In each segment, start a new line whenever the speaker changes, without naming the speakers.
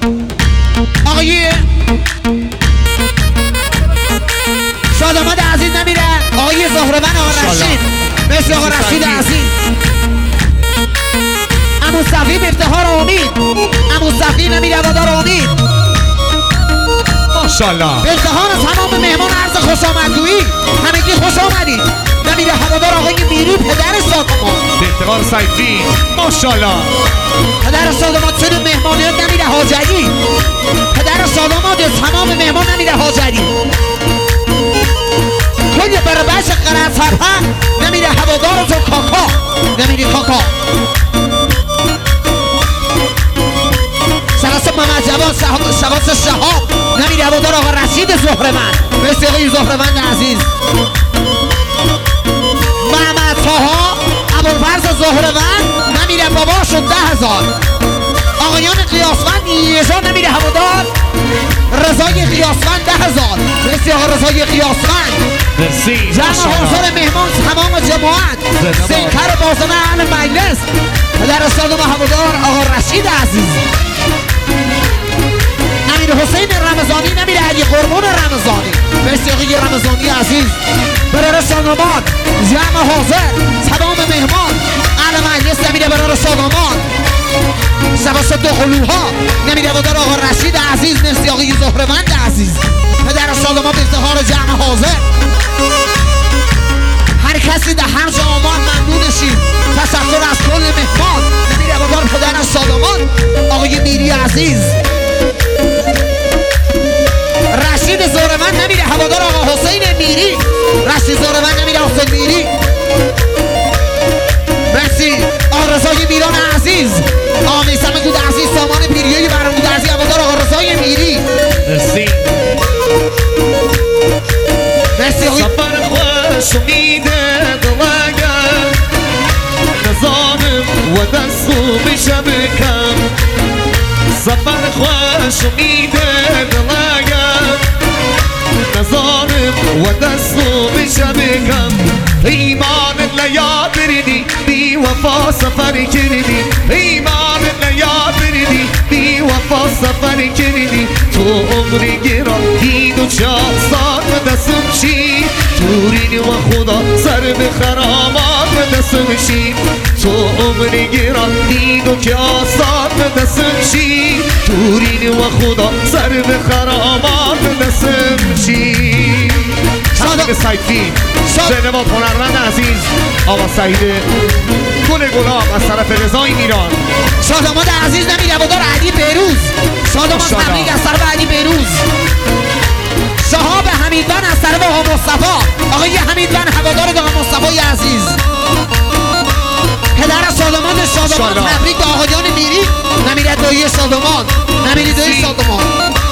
آقای شاداماد عزیز نمیره، آقای زهربن آقا رشید، مثل آقا رشید عزیز، عمو صفی افتخار امید، عمو صفی نمیره هوادار امید،
ماشاءالله.
به افتخار تمام مهمان عرض خوش آمدگویی، همگی خوش آمدید. نمیره هوادار آقای میری پدر ساداماد،
به افتخار سیفی، ماشاءالله.
پدر ساداماد شده مهمانیت نمیره حاجری، پدر ساداماد تمام مهمان نمیره حاجری، کلی بربش قرار سرپا نمیره هوادار تو کاکا، نمیری کاکا سلاسه محمد جواد شواس شهاب، نمیره هوادار آقا رشید زهرمند، مثل آقای زهرمند عزیز، محمد طاها ابوالفضل زهرمند، نمیره باباشون 10,000، آقایان قیاسمند یه نمیره هوادار رضای قیاسمند 10,000، مثل آقا رضای قیاسمند،
مرسی.
جمع حاضر مهمان تمام جماعت، سنکر بازنه اهل مجلس، پدر سادم هوادار آقا رشید عزیز، امیر حسین رمضانی نمیره علی قربون رمضانی، مثل آقای رمضانی عزیز، برای ساداماد جمع حاضر تمام مهمان اهل مجلس نمیره برای ساداماد، سباست دو قلوها نمیره هوادار آقا رشید عزیز، مثل آقای زهرمند عزیز، پدر ساداماد افتخار جمع حاضر، هر کسی در هر جا آمد ممنونشیم، تشکر از کل مهمان، نمیره هوادار پدر ساداماد آقای میری عزیز، رشید زهرمند نمیره هوادار آقا حسین میری، رشید زهرمند نمیره حسین میری، مرسی آقا رضای میران عزیز، آقا میثم دود عزیز، سامان پیریوی برمود عزیز، هوادار آقا رضای میری،
مرسی.
مرسی آقای
سفر خوش امیده دلگم نظانم و دستو بشبکم، سفر خوش امیده دلگم نظانم و دستو بشبکم، ایمان لیاد بردی بی وفا سفر کردی، ایمان لیاد بردی بی وفا سفر کردی، تو عمری گران دید و شاستان و دستم شی، تورین و خدا سر به خرامات و دستم شی، تو عمری گران دید و شاستان و دستم شی، تورین و خدا سر به خرامات و دستم شی. شادق سیفی جناب هنرمند عزیز آقا سعید گل گلاب از طرف رضای میران،
شاداماد عزیز نمیره هوادار علی بهروز، شاداماد تبریک از طرف علی بهروز، شهاب حمیدوند از طرف آقا مصطفی، آقای حمیدوند هوادار آقا مصطفی عزیز، پدر شاداماد تبریک به آقایان میری، نمیره دایی شاداماد، نمیره دایی شاداماد،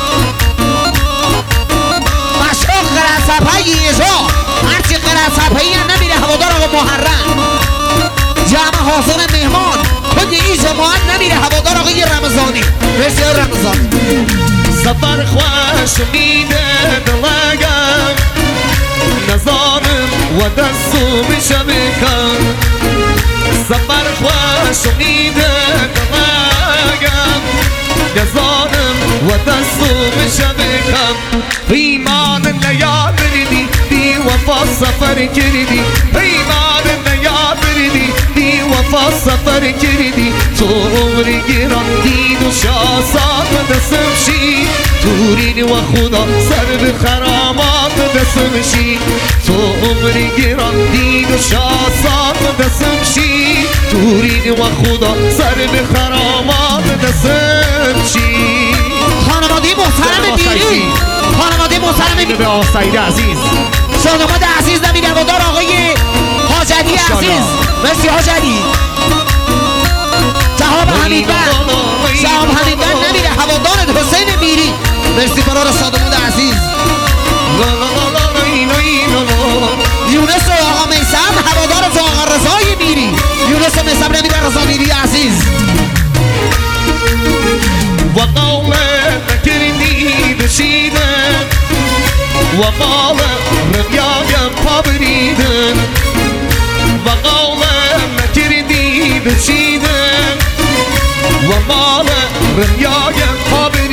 مشاق قرصبهی ایجا هرچی قرصبهی نمیره هوادار آقا محرم، جمع حاضر مهمان کل این جماعت نمیره هوادار آقای رمضانی، مرسی رمضانی.
سفر خوش میده دلگم نظانم و دستو بشبکم، سفر خوش میده دلگم نظانم و دستو بشبکم، ایمان لیاد بردی بی وفا سفر کردی، ایمان لیاد بردی بی وفا سفر کردی، تو عمری گران دید و شاسات و دستم شی، تورین و خدا سر به خرامات و دستم شی، تو عمری گران دید و شاسات و دستم شی، تورین و خدا سر به خرامات و دستم شی.
خانواده محترم میری، خانواده محترم میری
به آقا سعید عزیز،
شاداماد عزیز نمیره هوادار آقای حاجری عزیز، مرسی حاجری، شهاب حمیدوند نمیره هوادار حسین میری، مرسی برای شاداماد عزیز، یونس و آقا میثم هوادار آقا رضای میری، یونس و میثم نمیره رضا میری عزیز،
و قول نکردی بشیدن و مال رمیایم پا بریدن، و قول نکردی بشیدن و مال رمیایم پا بریدن،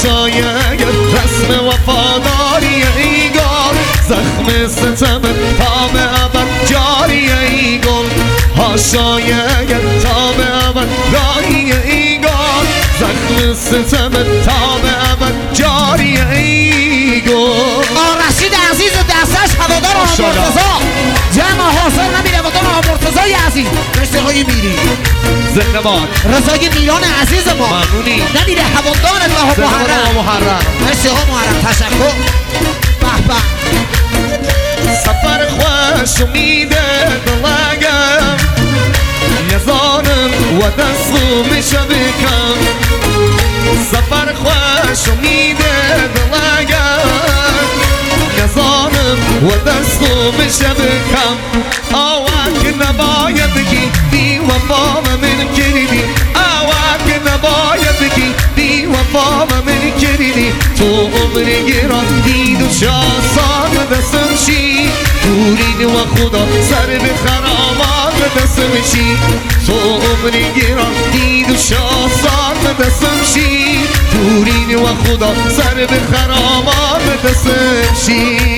حاشای رسم وفاداری ای گل زخم ستم تام ابد جاری ای گل حاشای تام ابد جاری ای گل زخم ستم تام ابد جاری ای گل
رشید عزیز دستش هوادار مرتضی جمع حاضر نمیره هوادار مرتضی عزیز مرسی آقای میری
زنده باد
رضای میران عزیز ما
ممنونی
نمیره هوادارت و محرم مرسی آقا محرم تشکر به به
سفر خوش امید دلگم یزانم و دستو میشه بکم سفر خوش امید دلگم یزانم و دستو میشه بکم آوک نباید بگی بی وفا من کردی آوک نباید بگی بی وفا من کردی تو عمر گران دید و شاسان دستم شی تورید و خدا سر به خرامات دستم شی تو عمر گران دید و شاسان دستم شی تورید و خدا سر به خرامات دستم شی